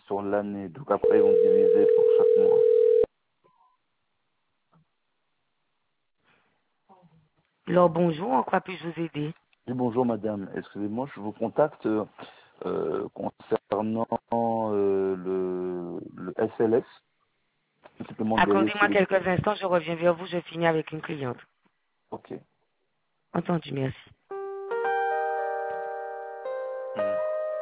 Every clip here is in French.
sur l'année. Donc après, ils vont diviser pour chaque mois. Alors bonjour, en quoi puis-je vous aider? Oui, bonjour madame. Excusez-moi, je vous contacte concernant le SLS, le supplément de lait Accordez-moi solidaire. quelques instants, je reviens vers vous, je finis avec une cliente. Ok. Entendu, merci. Mhm.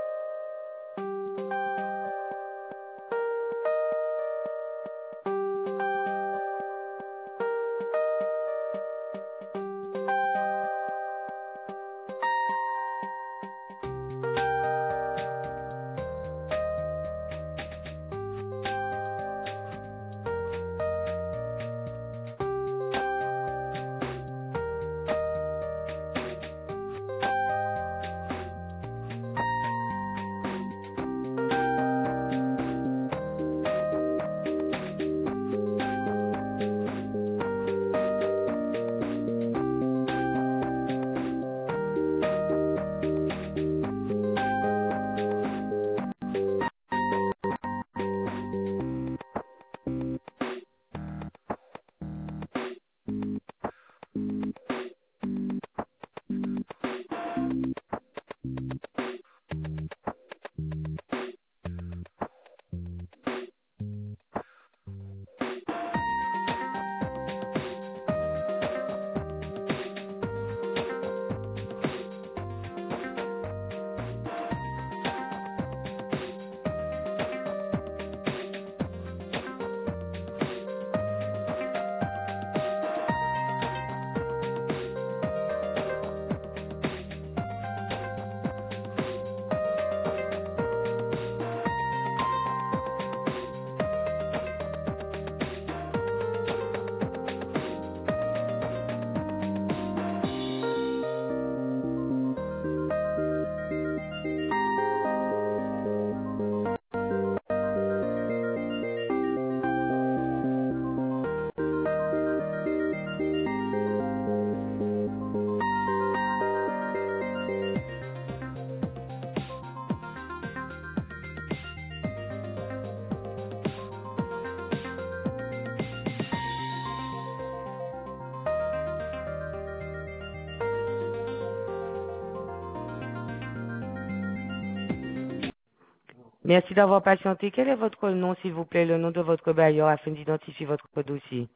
Merci d'avoir patienté. Quel est votre nom, s'il vous plaît, le nom de votre bailleur afin d'identifier votre dossier?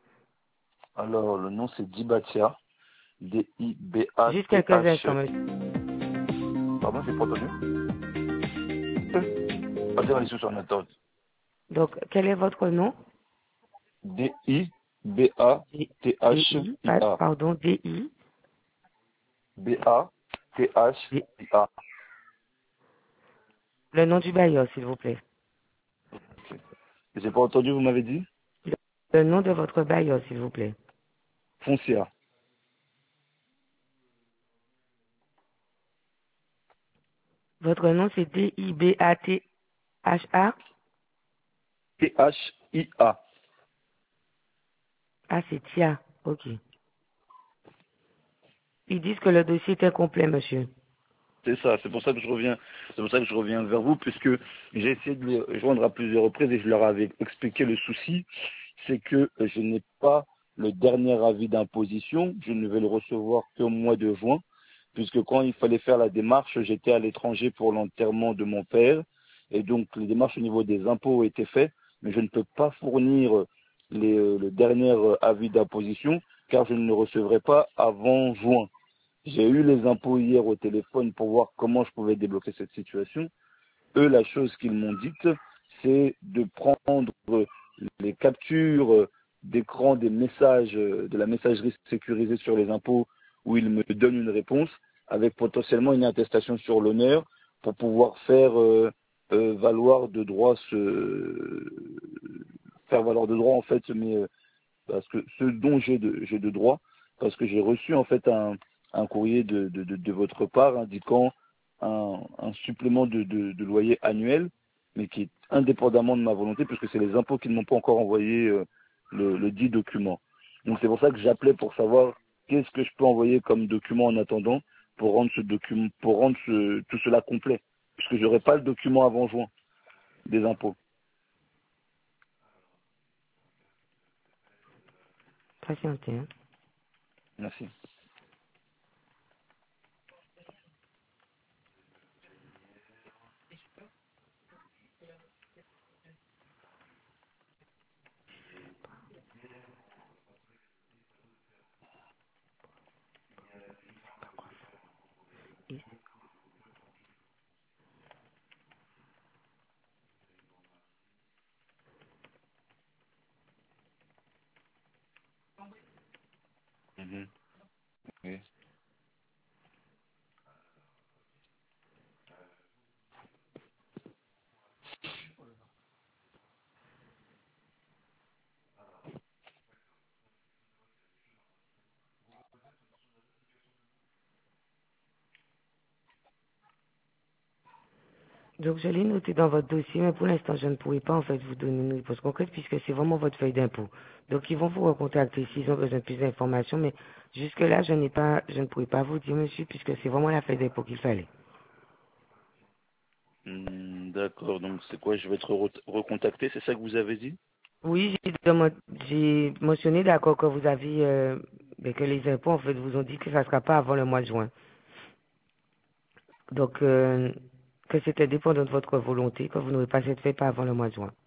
Alors, le nom c'est Dibatia. Juste quelques D-I-B-A-T-H. instants, monsieur. Pardon, j'ai pas entendu. Pas dire les sous sur notre Donc, quel est votre nom? D-I-B-A-T-H-I-A. Pardon, D-I. D- B-A-T-H-I-A. Le nom du bailleur, s'il vous plaît. J'ai pas entendu, vous m'avez dit? Le nom de votre bailleur, s'il vous plaît. Foncia. Votre nom, c'est D-I-B-A-T-H-A? T-H-I-A. Ah, c'est Tia. OK. Ils disent que le dossier est incomplet, monsieur. C'est ça, c'est pour ça que je reviens, c'est pour ça que je reviens vers vous, puisque j'ai essayé de les joindre à plusieurs reprises et je leur avais expliqué le souci, c'est que je n'ai pas le dernier avis d'imposition, je ne vais le recevoir qu'au mois de juin, puisque quand il fallait faire la démarche, j'étais à l'étranger pour l'enterrement de mon père, et donc les démarches au niveau des impôts ont été faites, mais je ne peux pas fournir le dernier avis d'imposition, car je ne le recevrai pas avant juin. J'ai eu les impôts hier au téléphone pour voir comment je pouvais débloquer cette situation. Eux, la chose qu'ils m'ont dite, c'est de prendre les captures d'écran des messages, de la messagerie sécurisée sur les impôts, où ils me donnent une réponse, avec potentiellement une attestation sur l'honneur, pour pouvoir faire valoir de droit faire valoir de droit en fait parce que ce dont j'ai de droit, parce que j'ai reçu en fait un courrier de votre part indiquant un supplément de loyer annuel, mais qui est indépendamment de ma volonté, puisque c'est les impôts qui ne m'ont pas encore envoyé le dit document. Donc c'est pour ça que j'appelais pour savoir qu'est-ce que je peux envoyer comme document en attendant pour rendre ce document, pour rendre tout cela complet, puisque j'aurai pas le document avant juin. des impôts. Patientez. Hein. Merci. Mhm. Oui. Donc, je l'ai noté dans votre dossier, mais pour l'instant, je ne pourrai pas, en fait, vous donner une réponse concrète puisque c'est vraiment votre feuille d'impôt. Donc, ils vont vous recontacter s'ils ont besoin de plus d'informations, mais jusque-là, je ne pourrai pas vous dire, monsieur, puisque c'est vraiment la feuille d'impôt qu'il fallait. D'accord, donc c'est quoi? Je vais être recontacté, c'est ça que vous avez dit? Oui, j'ai mentionné, d'accord, que vous avez, que les impôts, en fait, vous ont dit que ça ne sera pas avant le mois de juin. Donc, que c'était dépendant de votre volonté, que vous n'aurez pas cette feuille pas avant le mois de juin.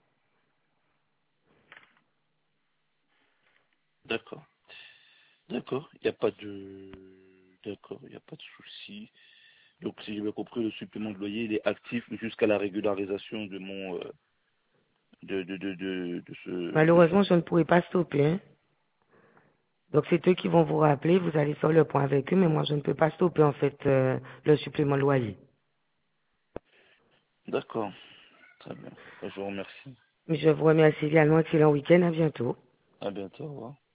D'accord. D'accord, il n'y a pas de... D'accord, il n'y a pas de souci. Donc, si j'ai bien compris, le supplément de loyer, il est actif jusqu'à la régularisation de mon... de ce... Malheureusement, je ne pourrai pas stopper, hein. Donc c'est eux qui vont vous rappeler, vous allez faire le point avec eux, mais moi je ne peux pas stopper en fait le supplément de loyer. D'accord, très bien. Je vous remercie. Mais je vous remercie également, excellent week-end, à bientôt. À bientôt, au revoir.